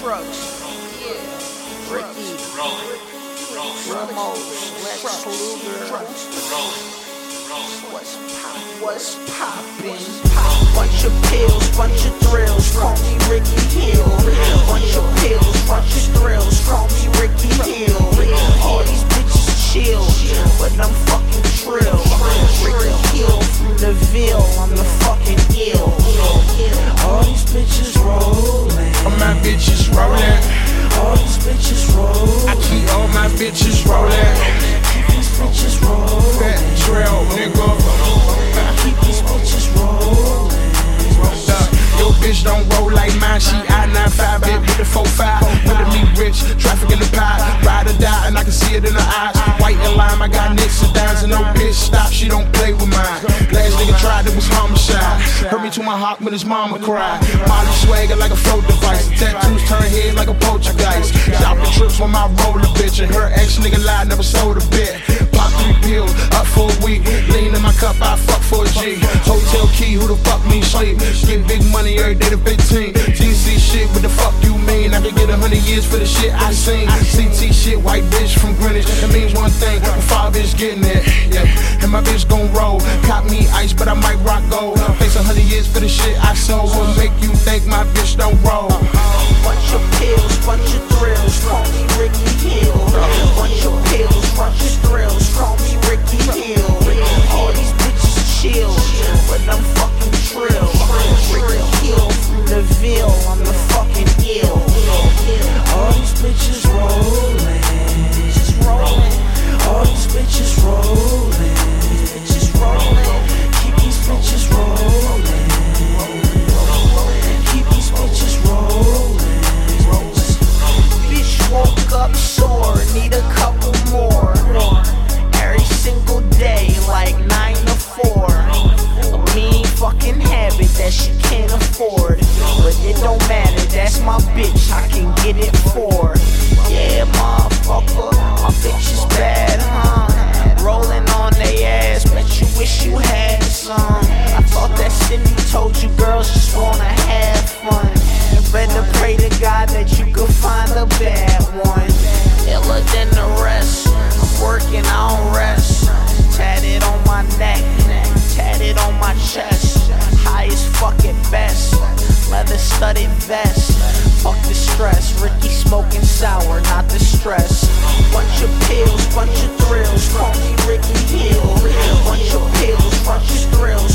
trucks. Yeah. Ricky. Ramos. Lex Luger. What's poppin'? Bunch of pills, bunch of thrills. Call me Ricky Hill. Bunch of pills, bunch of thrills. Call me Ricky Hill. All these bitches chill, but I'm fucking trill. Ricky Hill from the Ville. I'm the fucking ill. All these bitches rollin'. All my bitches rollin'. All these bitches rollin'. I keep all my bitches rollin'. Keep these bitches rollin'. Fat trail, nigga. Keep these bitches rollin'. Your bitch don't roll like mine. She I-95 bit with the 4-5. With me rich, traffic in the pie. Ride or die, and I can see it in her eyes. White and lime, I got nicks and dimes, and no bitch stop. She don't play with mine. Last nigga tried, it was homicide. Hurt me to my heart when his mama cried. Molly swagger like a float device. Tattoos turn head like a poltergeist. Shopping trips with my roller bitch, and her ex nigga lied, never sold a bit. Pop 3 pills, up for a week. Lean in my cup, I fuck for a G. Hotel key, who the fuck me sleep? Get big money every day to 15. GC shit, what the fuck you mean? I could get 100 years for the shit I seen. CT shit, white bitch from Greenwich. That means one thing, the 5 bitch getting it. Yeah, and my bitch gon' roll. Cop me ice, but I might rock gold. Face 100 years for the shit I sold. What make you think my bitch don't roll? Bunch of pills, bunch of thrills. Call me Ricky Hill. Bunch of pills, bunch of thrills. Call me Ricky Hill. All these bitches chill, but I'm fucking trill. Ricky Hill from the Ville. I'm the fucking ill. All these bitches rollin'. All these bitches rollin'. Keep these bitches rollin'. Keep these bitches rollin'. Bitch woke up sore, need a couple more. Every single day, like 9 to 4. A mean fucking habit that she can't afford. But it don't matter, that's my bitch, I can get it for. Yeah, motherfucker, my bitch is bad, huh? Rolling on they ass, bet you wish you had some. I thought that Cindy told you girls just wanna have fun. You better pray to God that you could find a bad one. Iller than the rest, I'm working, I don't rest. Tatted on my neck, tatted on my chest. High as fuck at best, leather studded vest. Fuck the stress, Ricky smoking sour, not the stress. Bunch of pills, bunch of thrills, call me Ricky Hill. Bunch of pills, bunch of thrills,